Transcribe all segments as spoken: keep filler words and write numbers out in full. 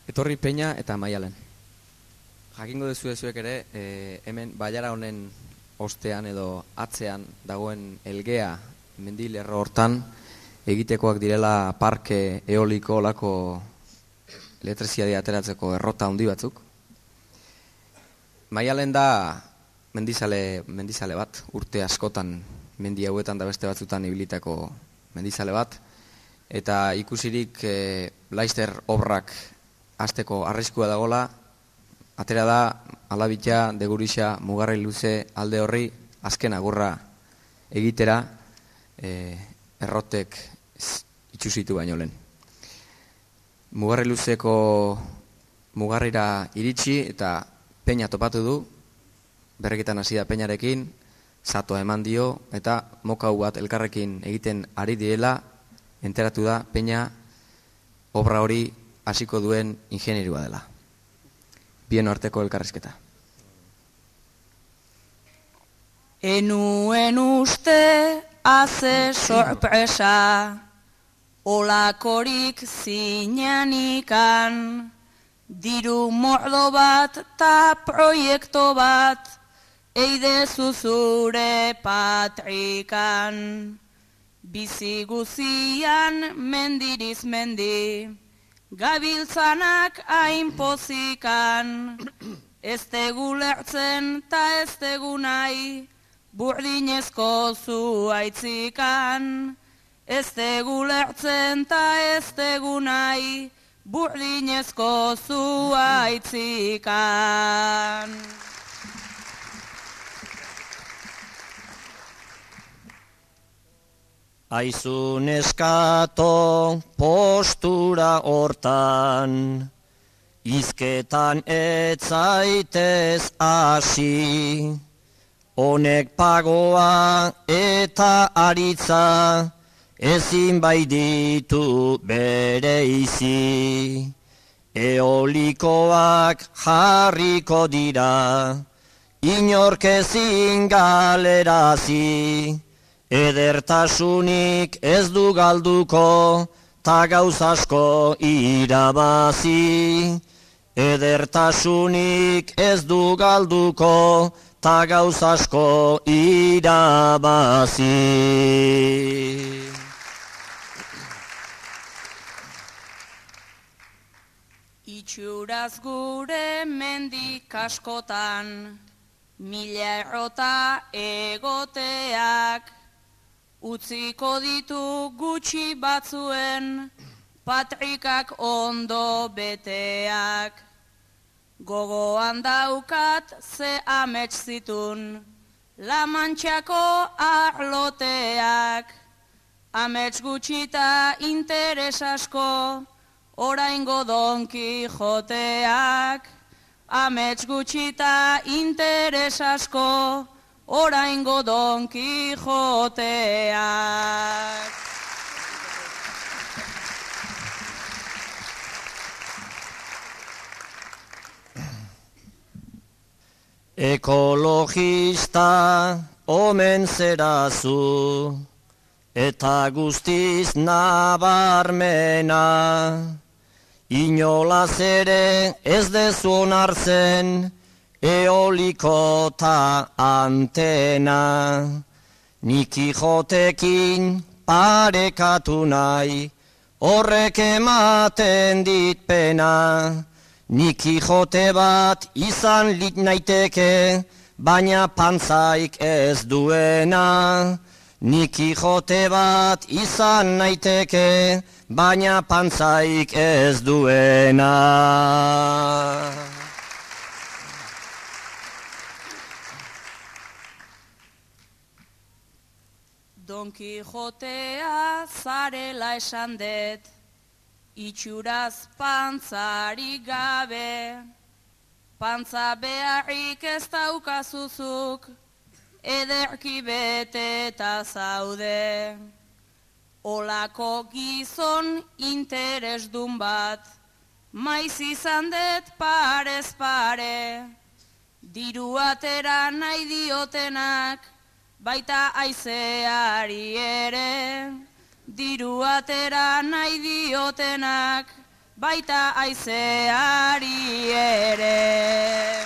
Etorri Peña eta Maialen. Jakingo dezu zuek ere, e, hemen baiara honen ostean edo atzean dagoen elgea mendilerro hortan egitekoak direla parke eoliko olako elektriziadia ateratzeko errota handi batzuk. Maialen da mendizale, mendizale bat, urte askotan mendi hauetan da beste batzutan ibilitako mendizale bat, eta ikusirik e, Laister obrak hasteko arriskua dagola, atera da Alabitxa, Degurixa, Mugarri luze alde horri azken agurra egitera e, errotek itxusitu baino lehen. Mugarri luzeko Mugarrira iritsi eta Peña topatu du, berreketan hasi da Peñarekin, zatoa eman dio eta mokau bat elkarrekin egiten ari direla, enteratu da Peña obra hori hasiko duen ingenierua dela. Bien arteko elkarrizketa. Enuen uste haze sorpresa, olakorik zinanikan, diru mordo bat ta proiektu bat, eide zuzure patrikan. Bizi guzian mendiriz mendi, gabiltzanak hain pozikan, ez tegu lertzen ta ez tegu nahi, burdinezko zuaitzikan. Ez tegu lertzen ta ez tegu nahi, burdinezko zuaitzikan. Aizu neskato postura hortan, izketan etzaitez hasi, honek pagoa eta aritza, ezin bai ditu bereizi. Eolikoak jarriko dira, inork ezin galerazi, edertasunik ez du galduko, ta gauz asko irabazi. Edertasunik ez du galduko, ta gauz asko irabazi. Itxuraz gure mendik askotan, mila errota egoteak, utziko ditu gutxi batzuen, patrikak ondo beteak. Gogoan daukat ze amets zitun, La Mantxako arloteak. Amets gutxita interes asko, oraingo Don Kijoteak. Amets gutxita interes asko, oraingo Don Kijoteak. Ekologista omen zerazu, eta guztiz nabarmena, inolaz ere ez dezu onartzen, eoliko ta antena. Nik Kijotekin parekatu nahi, horrek ematen dit pena. Nik Kijote bat izan lit naiteke, baina pantzaik ez duena. Nik Kijote bat izan naiteke, baina pantzaik ez duena. Don Kijotea zarela esan det, itxuraz pantzari gabe, pantza beharrik ez daukazuzuk, ederki beteta zaude. Olako gizon interesdun bat, maiz izan det parez pare, diru atera nahi diotenak, baita aizeari ere. Diru atera nahi diotenak, baita aizeari ere.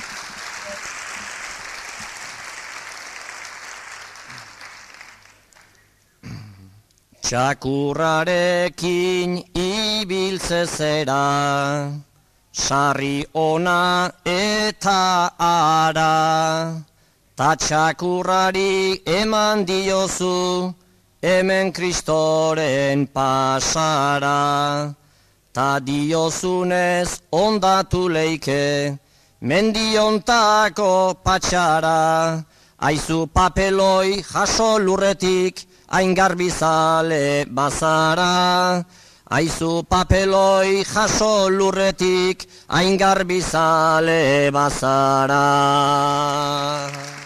Txakurrarekin ibiltze zera, sarri ona eta ara, ta txakurrari eman diozu, hemen Kristoren pasara, ta diozunez ondatu leike, mendiontako patxara, aizu papeloi jaso lurretik, hain garbizale bazara, aizu papeloi jaso lurretik, hain garbizale bazara.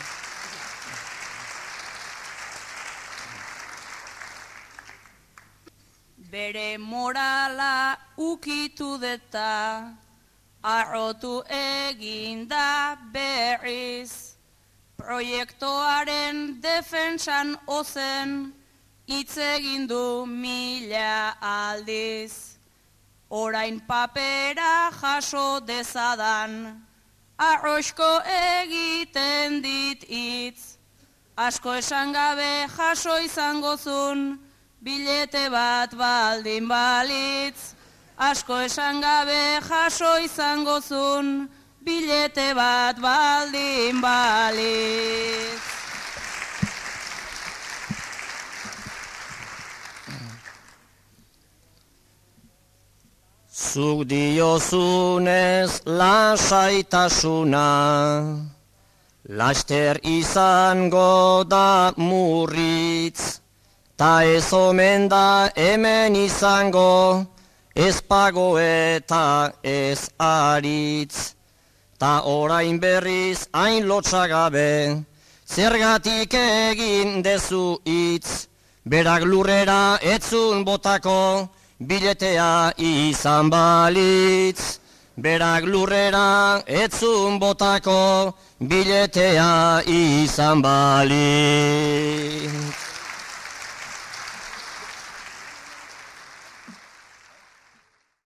Bere morala ukitu deta, arrotu eginda berriz, proiektuaren defentsan ozen, hitz egin du mila aldiz. Orain papera jaso dezadan, arrosko egiten dit hitz. Asko esan gabe jaso izango zun, bilete bat baldin balitz. Asko esan gabe jaso izango zun, bilete bat baldin balitz. Zuk diozunez lasaitasuna, laster izango da murritz, ta ez omen da hemen izango, ez pago eta ez aritz. Ta orain berriz hain lotsagabe, zergatik egin dezu hitz, berak lurrera etzun botako, biletea izan balitz. Berak lurrera etzun botako, biletea izan balitz.